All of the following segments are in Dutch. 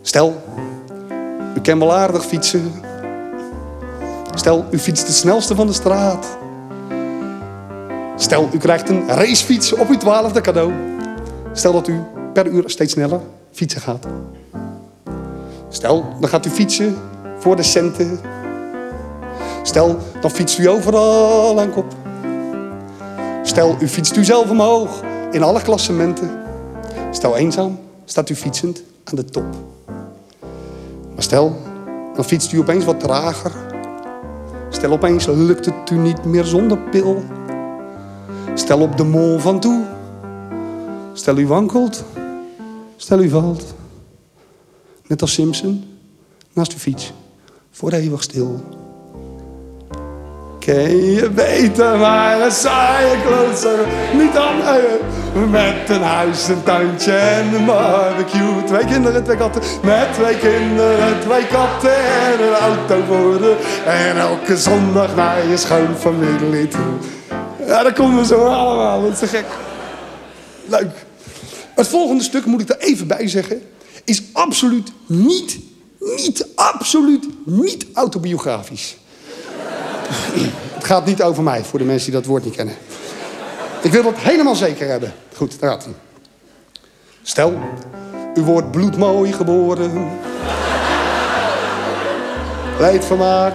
Stel, u kan wel aardig fietsen. Stel, u fietst het snelste van de straat. Stel, u krijgt een racefiets op uw 12e cadeau. Stel dat u per uur steeds sneller fietsen gaat. Stel, dan gaat u fietsen voor de centen. Stel, dan fietst u overal aan kop. Stel, u fietst u zelf omhoog in alle klassementen. Stel, eenzaam staat u fietsend aan de top. Maar stel, dan fietst u opeens wat trager. Stel, opeens lukt het u niet meer zonder pil. Stel op de Mont Ventoux. Stel, u wankelt. Stel, u valt. Net als Simpson, naast uw fiets, voor eeuwig stil. Ken je beter maar een saaie klootzak niet aan met een huis, een tuintje en een barbecue. 2 kinderen, 2 katten, met 2 kinderen, 2 katten en een auto voor de. En elke zondag naar je schoonfamilie toe. Ja, daar komen we zo allemaal, dat is te gek. Leuk. Het volgende stuk, moet ik er even bij zeggen, is absoluut niet autobiografisch. Het gaat niet over mij, voor de mensen die dat woord niet kennen. Ik wil dat helemaal zeker hebben. Goed, daar gaat hij. Stel, u wordt bloedmooi geboren. Leedvermaak.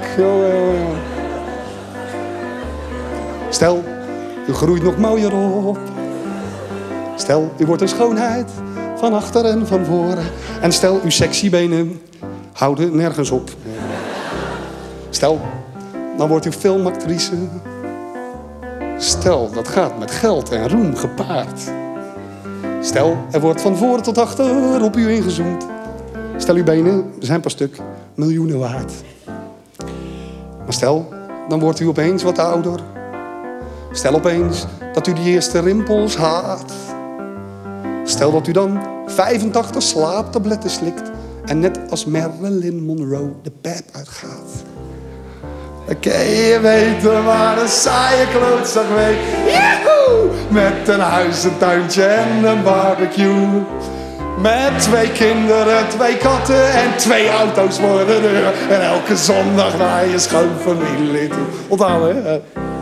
Stel, u groeit nog mooier op. Stel, u wordt een schoonheid van achter en van voren. En stel, uw sexy benen houden nergens op. Stel, dan wordt u filmactrice. Stel, dat gaat met geld en roem gepaard. Stel, er wordt van voor tot achter op u ingezoomd. Stel, uw benen zijn per stuk miljoenen waard. Maar stel, dan wordt u opeens wat ouder. Stel opeens dat u die eerste rimpels haat. Stel dat u dan 85 slaaptabletten slikt en net als Marilyn Monroe de pijp uitgaat. Oké, je weet waar een saaie klootzak weet. Joehoe! Met een huis, een tuintje en een barbecue. Met 2 kinderen, 2 katten en 2 auto's voor de deur. En elke zondag naar je schoonfamilie toe. Onthouden, hè?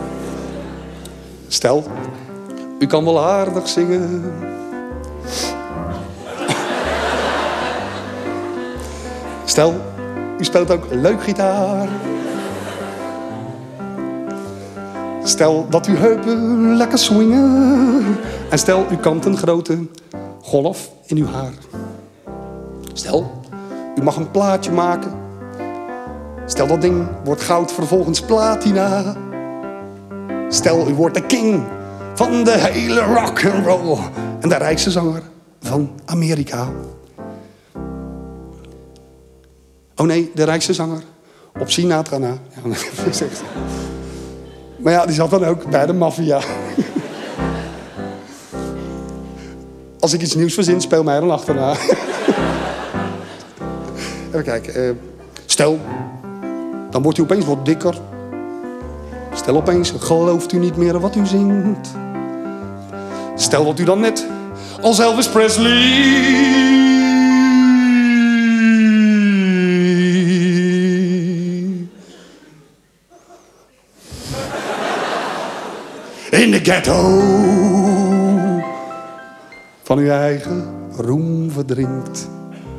Stel, u kan wel aardig zingen. Stel, u speelt ook leuk gitaar. Stel dat uw heupen lekker swingen. En stel, u kampt een grote golf in uw haar. Stel, u mag een plaatje maken. Stel, dat ding wordt goud, vervolgens platina. Stel, u wordt de king van de hele rock'n'roll en de rijkste zanger van Amerika. Oh nee, de rijkste zanger op Sinatra na. Ja, maar ja, die zat dan ook bij de maffia. Als ik iets nieuws verzin, speel mij dan achterna. Even kijken. Stel, dan wordt u opeens wat dikker. Stel opeens, gelooft u niet meer wat u zingt. Stel dat u dan net als Elvis Presley in de ghetto van uw eigen roem verdrinkt.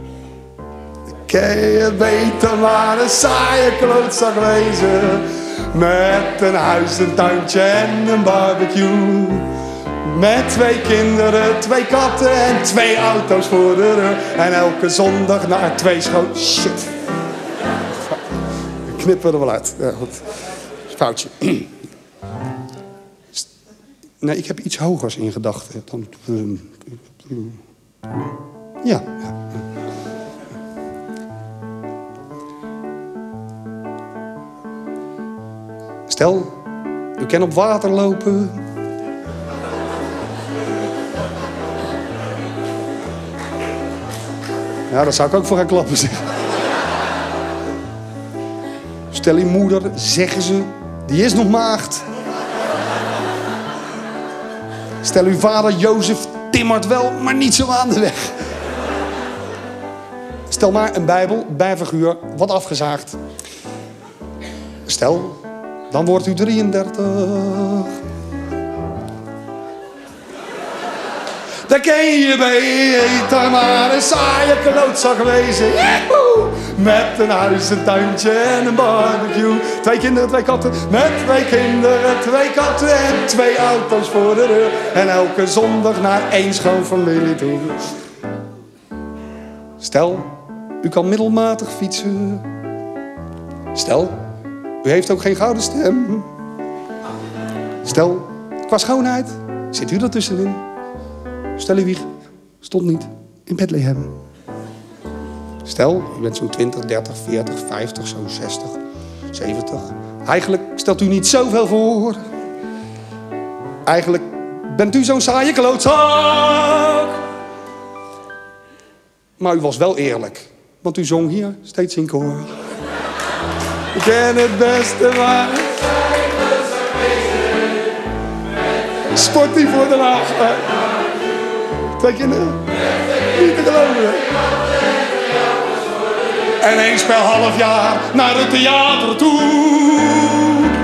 Kan je beter maar een saaie klootzak wezen. Met een huis, een tuintje en een barbecue. Met 2 kinderen, 2 katten en 2 auto's voor de deur. En elke zondag naar 2 schoon... Shit. Ik knip er wel uit. Ja, goed. Foutje. Nee, ik heb iets hogers in gedachten. Ja. Stel, u kan op water lopen. Ja, daar zou ik ook voor gaan klappen, zeg. Stel, uw moeder, zeggen ze, die is nog maagd. Stel, uw vader Jozef timmert wel, maar niet zo aan de weg. Stel maar een Bijbel, bijfiguur, wat afgezaagd. Stel, dan wordt u 33. Dan kan je beter maar een saaie klootzak wezen. Joehoe! Met een huis, een tuintje en een barbecue. 2 kinderen, 2 katten. Met 2 kinderen, 2 katten en 2 auto's voor de deur. En elke zondag naar 1 schoonfamilie toe. Stel, u kan middelmatig fietsen. Stel, u heeft ook geen gouden stem. Stel, qua schoonheid zit u er tussenin. Stel, uw wieg stond niet in Bethlehem. Stel, u bent zo'n 20, 30, 40, 50, zo'n 60, 70. Eigenlijk stelt u niet zoveel voor. Eigenlijk bent u zo'n saaie klootzak. Maar u was wel eerlijk, want u zong hier steeds in koor. Ik ken het beste maar. Sport die voor Den Haag. 2 kinderen. Niet te geloven. En eens per half jaar naar het theater toe.